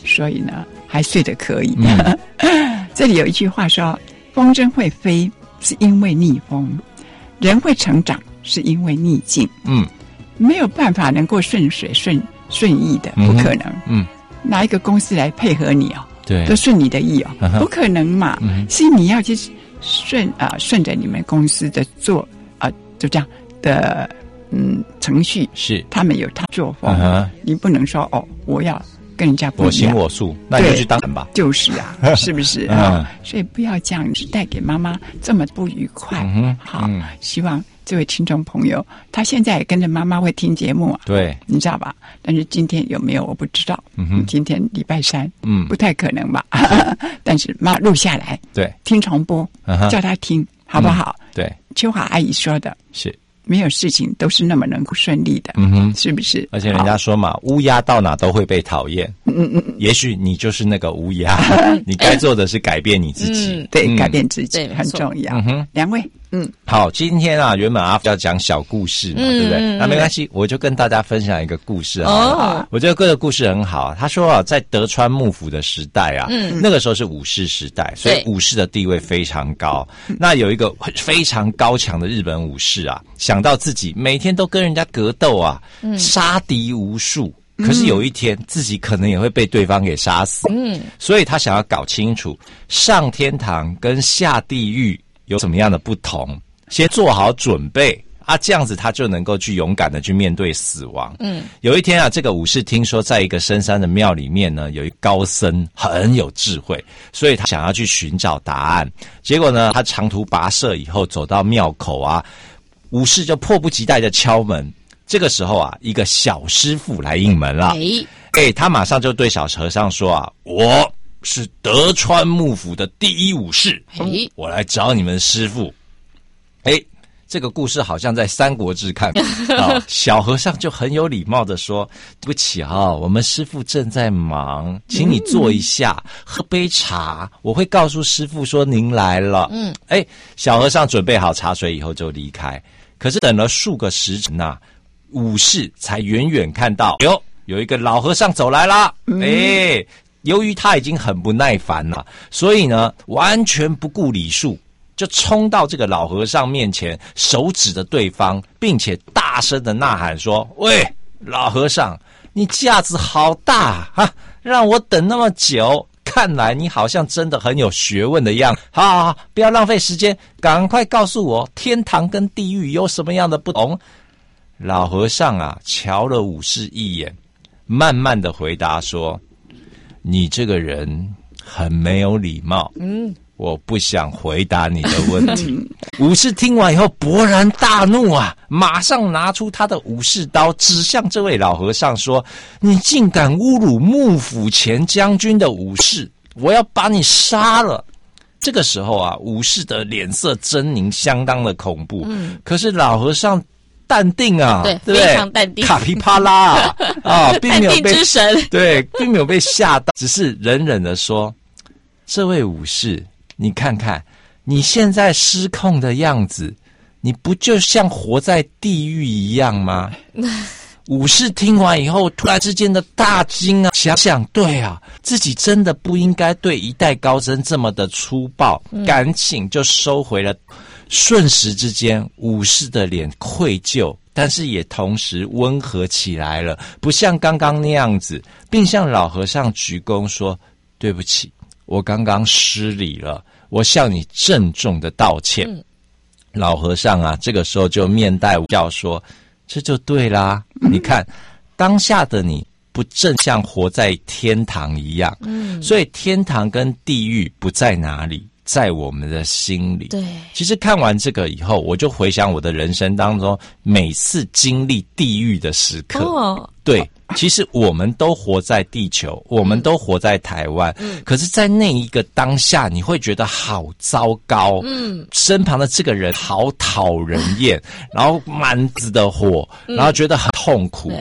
所以呢还睡得可以。这里有一句话说，风筝会飞是因为逆风，人会成长是因为逆境。没有办法能够顺水顺意的，不可能。哪一个公司来配合你哦？对，都顺你的意哦，不可能嘛。是你要去顺着你们公司的做就这样的程序，是他们有他作风，你不能说我要跟人家不一样，我行我素，那你就去当人吧。 就是啊，是不是所以不要这样带给妈妈这么不愉快。好，希望这位听众朋友，他现在也跟着妈妈会听节目啊，对，你知道吧？但是今天有没有我不知道。今天礼拜三，不太可能吧？但是妈录下来，对，听重播，叫他听，好不好？对，秋华阿姨说的是。没有事情都是那么能够顺利的，是不是？而且人家说嘛，乌鸦到哪都会被讨厌。也许你就是那个乌鸦，你该做的是改变你自己，对，改变自己很重要。两位，好，今天啊，原本要讲小故事嘛，对不对？那没关系，我就跟大家分享一个故事啊。我觉得这个故事很好。他说啊，在德川幕府的时代啊，那个时候是武士时代，所以武士的地位非常高。那有一个非常高强的日本武士啊，想到自己每天都跟人家格斗啊，杀敌无数，可是有一天自己可能也会被对方给杀死。所以他想要搞清楚上天堂跟下地狱有什么样的不同，先做好准备啊，这样子他就能够去勇敢的去面对死亡。有一天啊，这个武士听说在一个深山的庙里面呢，有一高僧很有智慧，所以他想要去寻找答案。结果呢，他长途跋涉以后走到庙口啊，武士就迫不及待的敲门。这个时候啊，一个小师傅来应门了。他马上就对小和尚说啊，我是德川幕府的第一武士，我来找你们师傅。这个故事好像在《三国志》看小和尚就很有礼貌的说，对不起我们师父正在忙，请你坐一下，喝杯茶，我会告诉师父说您来了。小和尚准备好茶水以后就离开。可是等了数个时辰啊，武士才远远看到有一个老和尚走来啦。由于他已经很不耐烦了，所以呢完全不顾礼数，就冲到这个老和尚面前，手指着对方，并且大声的呐喊说，喂，老和尚，你架子好大让我等那么久，看来你好像真的很有学问的样子。好，不要浪费时间，赶快告诉我天堂跟地狱有什么样的不同。老和尚啊瞧了武士一眼，慢慢的回答说，你这个人很没有礼貌，我不想回答你的问题。武士听完以后勃然大怒啊，马上拿出他的武士刀指向这位老和尚说，你竟敢侮辱幕府前将军的武士，我要把你杀了。这个时候啊，武士的脸色狰狞，相当的恐怖。可是老和尚淡定啊，对不对？非常淡定，卡皮帕拉并没有被淡定之神，对，并没有被吓到，只是冷冷的说，这位武士，你看看你现在失控的样子，你不就像活在地狱一样吗？武士听完以后突然之间的大惊啊，想想对啊，自己真的不应该对一代高僧这么的粗暴，赶紧就收回了。瞬时之间，武士的脸愧疚，但是也同时温和起来了，不像刚刚那样子，并向老和尚鞠躬说，对不起，我刚刚失礼了，我向你郑重的道歉。老和尚啊，这个时候就面带微笑说，这就对啦，你看当下的你不正像活在天堂一样，所以天堂跟地狱不在哪里，在我们的心里。对，其实看完这个以后，我就回想我的人生当中每次经历地狱的时刻。对，其实我们都活在地球，我们都活在台湾，可是在那一个当下，你会觉得好糟糕，身旁的这个人好讨人厌，然后满子的火，然后觉得很痛苦。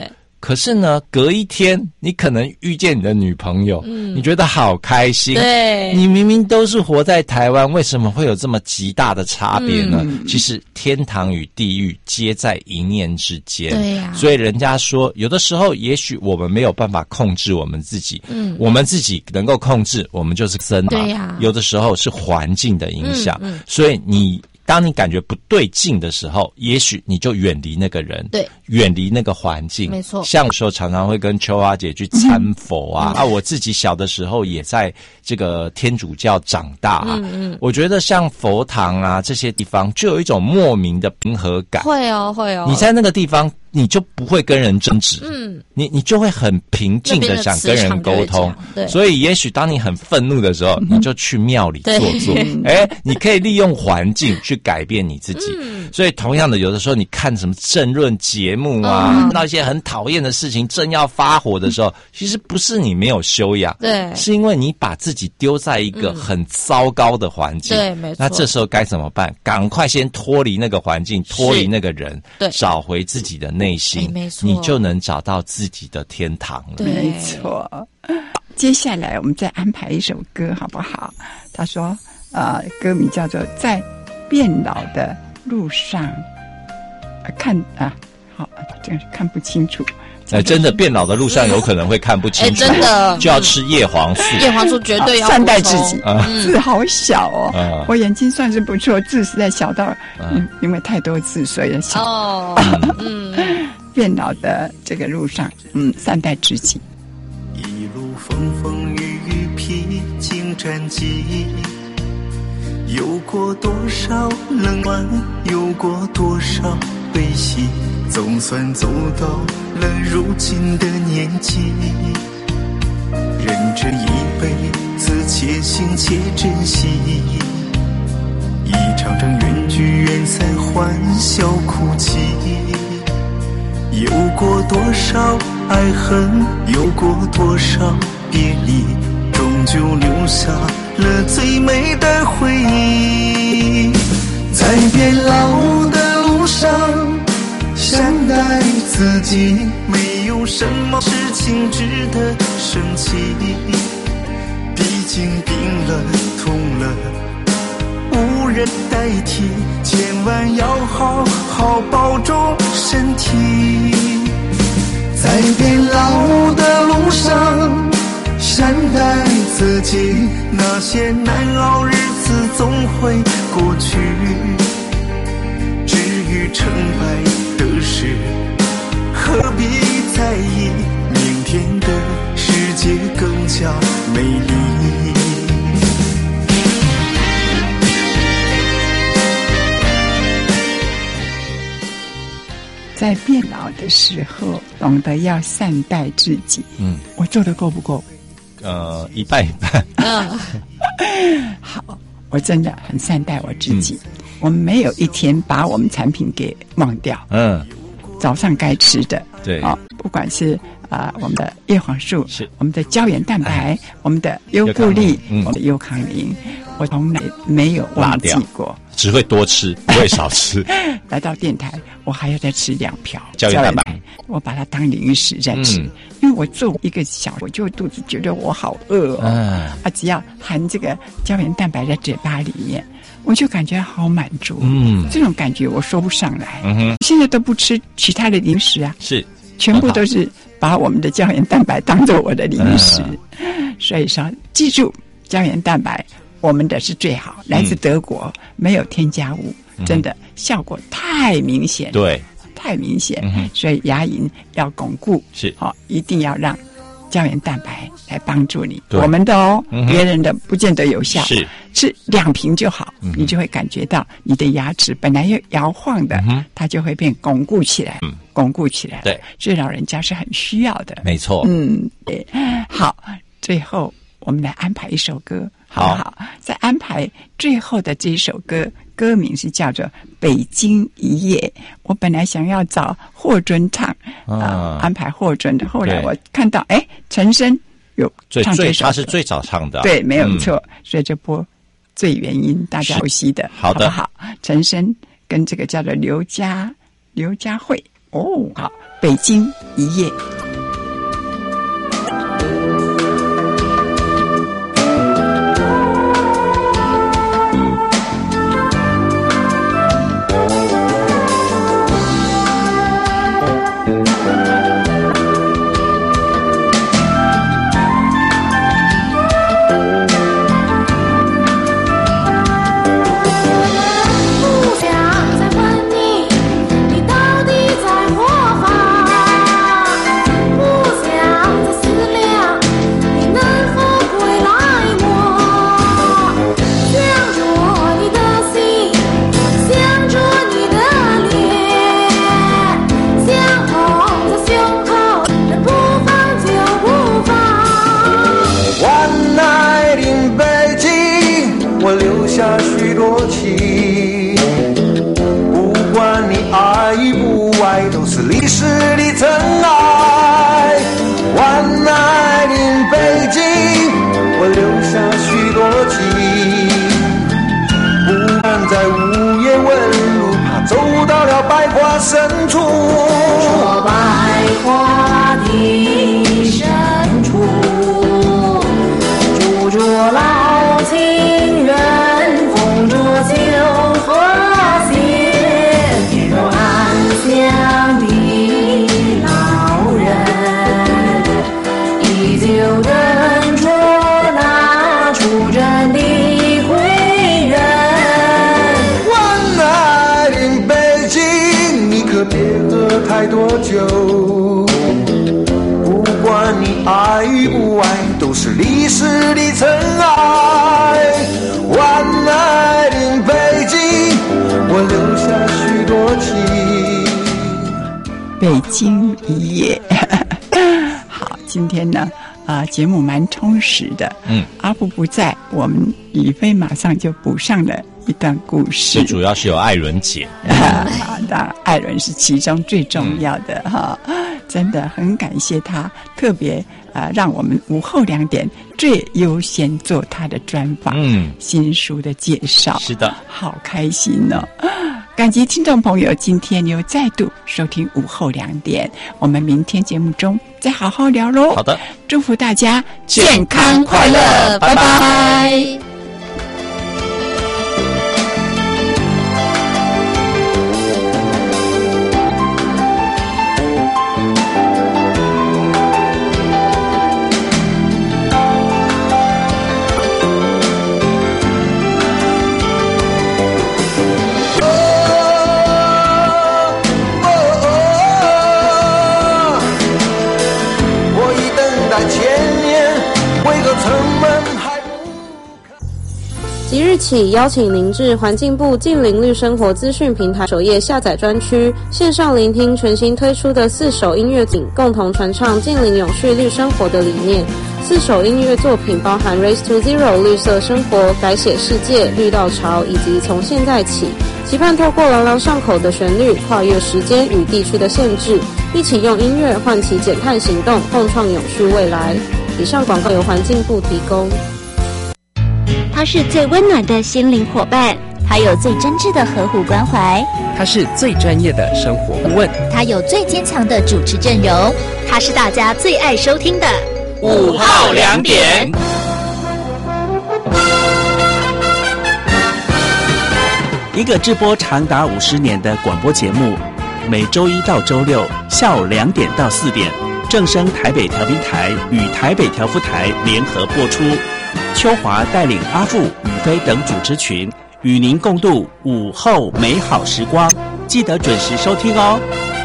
可是呢，隔一天你可能遇见你的女朋友，你觉得好开心。 对， 你明明都是活在台湾，为什么会有这么极大的差别呢？其实天堂与地狱皆在一念之间。 对呀， 所以人家说，有的时候也许我们没有办法控制我们自己，我们自己能够控制，我们就是真嘛。 对呀， 有的时候是环境的影响，所以当你感觉不对劲的时候，也许你就远离那个人， 对， 远离那个环境。 没错， 像有时候常常会跟秋花姐去参佛啊，我自己小的时候也在这个天主教长大啊。我觉得像佛堂啊这些地方，就有一种莫名的平和感。 会哦。 你在那个地方，你就不会跟人争执，你就会很平静的想跟人沟通。所以也许当你很愤怒的时候，你就去庙里坐坐。你可以利用环境去改变你自己。所以同样的，有的时候你看什么政论节目啊，看到一些很讨厌的事情，正要发火的时候，其实不是你没有修养， 对， 是因为你把自己丢在一个很糟糕的环境。 对，没错。 那这时候该怎么办？赶快先脱离那个环境，脱离那个人， 对， 找回自己的内心， 没错， 你就能找到自己的天堂了。 没错。接下来我们再安排一首歌好不好？他说歌名叫做《在变老的路上》。好，这个看不清楚。 真的变老的路上有可能会看不清楚， 真的就要吃叶黄素。 叶黄素绝对要善待自己。字好小哦，我眼睛算是不错，字实在小到因为太多字所以小。变老的这个路上，善待自己。 一路风风雨雨，披荆斩棘，有过多少冷暖，有过多少悲喜，总算走到了如今的年纪，人这一辈子且行且珍惜，一场场缘聚缘散，欢笑哭泣，有过多少爱恨，有过多少别离，终究留下了最美的回忆。在变老的路上善待自己，没有什么事情值得生气，毕竟病了痛了无人代替，千万要好好保重身体。在变老的路上善待自己，那些难熬日子总会过去，至于成败的事何必在意，明天的世界更加美丽。 在变老的时候懂得要善待自己。我做的够不够？ 一半一半。 好，我真的很善待我自己。我们没有一天把我们产品给忘掉。早上该吃的， 对， 不管是我们的叶黄素， 是我们的胶原蛋白，我们的优固力，我们的优康灵，我从来没有忘记过， 只会多吃，不会少吃。 来到电台，我还要再吃2瓢胶原蛋白， 我把它当零食在吃，因为我做1个小时，我就肚子觉得我好饿只要含这个胶原蛋白在嘴巴里面，我就感觉好满足。这种感觉我说不上来。现在都不吃其他的零食啊， 是全部都是把我们的胶原蛋白当做我的零食。所以说，记住胶原蛋白，我们的是最好，来自德国，没有添加物，真的效果太明显， 对， 太明显。所以牙龈要巩固， 是一定要让胶原蛋白来帮助你，我们的别人的不见得有效，是吃2瓶就好，你就会感觉到你的牙齿本来要摇晃的，它就会变巩固起来，巩固起来。 对， 所以老人家是很需要的， 没错。 对。好，最后我们来安排一首歌，好不好？再安排最后的这一首歌，歌名是叫做《北京一夜》。我本来想要找霍尊唱，安排霍尊的，后来我看到，陈升有唱这首歌， 他是最早唱的， 对，没有错，所以就播最原音，大家熟悉的，好不好？陈升跟这个叫做刘佳慧，好，《北京一夜》。 都是历史的尘埃。One night in 北京，我留下许多记忆，不敢在午夜问路，怕走到了百花深处。 说百花的深处，住着老情人，风着秋和谐，面容安详的老人，依旧等着那出征的归人。 One night in 北京，你可别喝太多酒，不管你爱与不爱，都是历史的尘埃。One night in 北京，我留下许多记忆。 北京一夜。好，今天呢，节目蛮充实的。阿布不在，我们宇飞马上就补上了一段故事。 最主要是有艾伦姐， 当然艾伦是其中最重要的哈。真的很感谢他，特别让我们午后2点最优先做他的专访，新书的介绍。 是的， 好开心哦！感激听众朋友今天又再度收听午后2点，我们明天节目中再好好聊喽。 好的， 祝福大家健康快乐，拜拜。 即日起，邀请您至环境部近邻绿生活资讯平台首页下载专区，线上聆听全新推出的4首音乐品，共同传唱近邻永续绿生活的理念。4首音乐作品包含 Race to Zero 绿色生活、改写世界、绿道潮以及从现在起，期盼透过朗朗上口的旋律，跨越时间与地区的限制，一起用音乐唤起减碳行动，共创永续未来。以上广告由环境部提供。 他是最温暖的心灵伙伴，他有最真挚的呵护关怀， 他是最专业的生活顾问， 他有最坚强的主持阵容，他是大家最爱收听的午后2点。 一个直播长达50年的广播节目，每周1到周6下午2点到4点，正声台北调频台与台北调布台联合播出。秋华带领阿布、宇飞等主持群，与您共度午后美好时光，记得准时收听哦。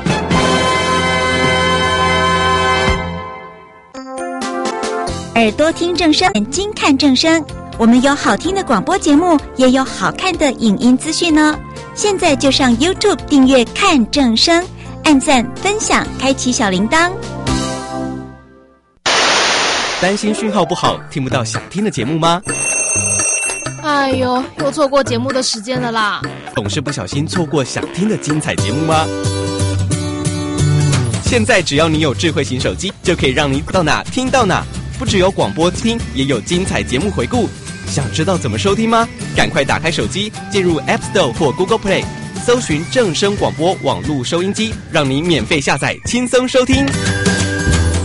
耳朵听正声，眼睛看正声。我们有好听的广播节目，也有好看的影音资讯呢。现在就上 YouTube 订阅看正声，按赞、分享，开启小铃铛。 担心讯号不好，听不到想听的节目吗？ 哎呦，又错过节目的时间了啦！ 总是不小心错过想听的精彩节目吗？现在只要你有智慧型手机，就可以让你到哪听到哪，不只有广播听，也有精彩节目回顾。想知道怎么收听吗？赶快打开手机，进入 App Store 或 Google Play， 搜寻正声广播网络收音机，让你免费下载，轻松收听。